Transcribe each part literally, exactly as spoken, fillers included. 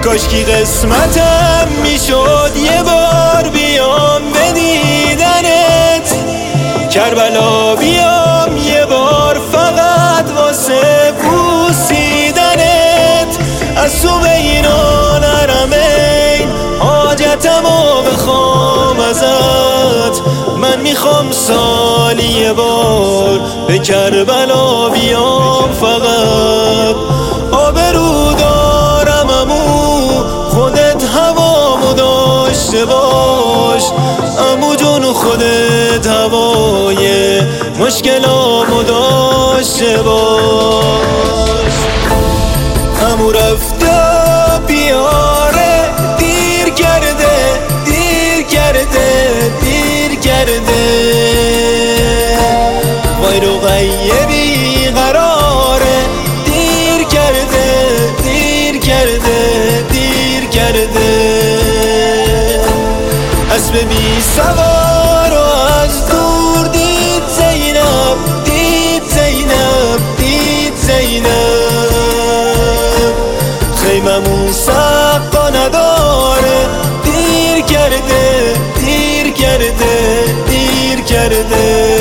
کاشکی قسمتم میشد یه بار بیام به دیدنت، کربلا بیام یه بار فقط واسه بوسیدنت. از تو بینا نرمین حاجتمو بخوام ازت، من میخوام سالی یه بار به کربلا بیام فقط. آبرو دارم امو خودت هوامو داشته باش، امو جون خودت هوای مشکلامو داشته باش. امو رفته بیاره دیر کرده دیر کرده دیر کرده، وای رو غیبی قراره دیر کرده دیر کرده دیر کرده. اسب بی سوار و از دور دید زینب دید زینب دید زینب، خیممون سقا نداره دیر کرده دیر کرده دیر کرده.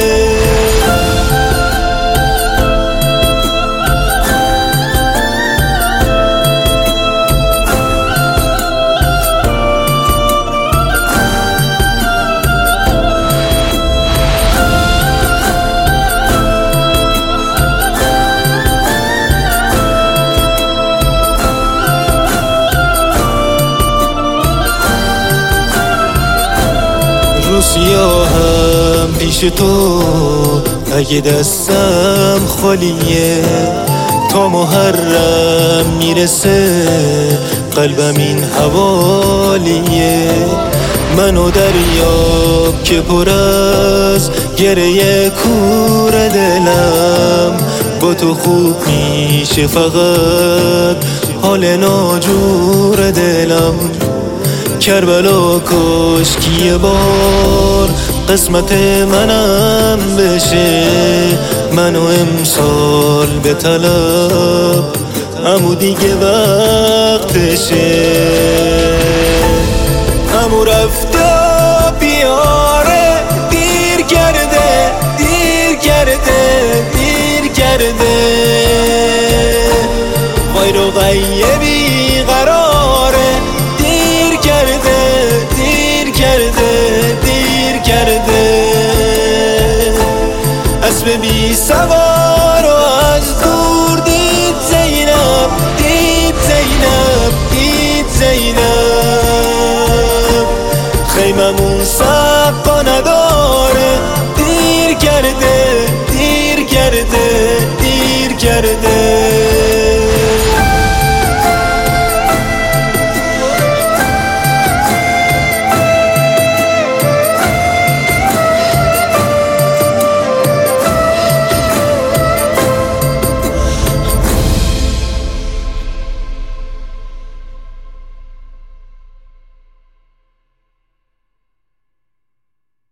رو سیاهم پیش تو اگه دستم خالیه، تا محرم میرسه قلبم این حوالیه. منو دریاب که پر از گریه کور دلم، با تو خوب میشه فقط حال ناجور دلم. کربلا کاشکی یه بار قسمت منم بشه، منو امسال به طلب امو دیگه وقتشه. امو رفته بیاره دیر کرده دیر کرده دیر کرده، وای رو غیبی قراره دیر کرده دیر کرده دیر کرده. اسب بی سوار و از دور دید زینب دید زینب دید زینب، خیممون سقا نداره دیر کرده دیر کرده دیر کرده.